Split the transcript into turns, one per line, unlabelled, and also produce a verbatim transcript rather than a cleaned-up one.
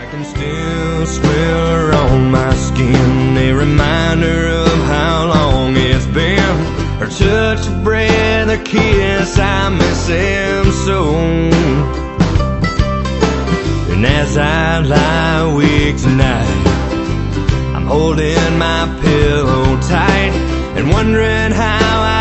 can still smell on my skin, a reminder of how long it's been. Her touch, a breath, a kiss, I miss him so. And as I lie awake tonight, I'm holding my pillow tight and wondering how I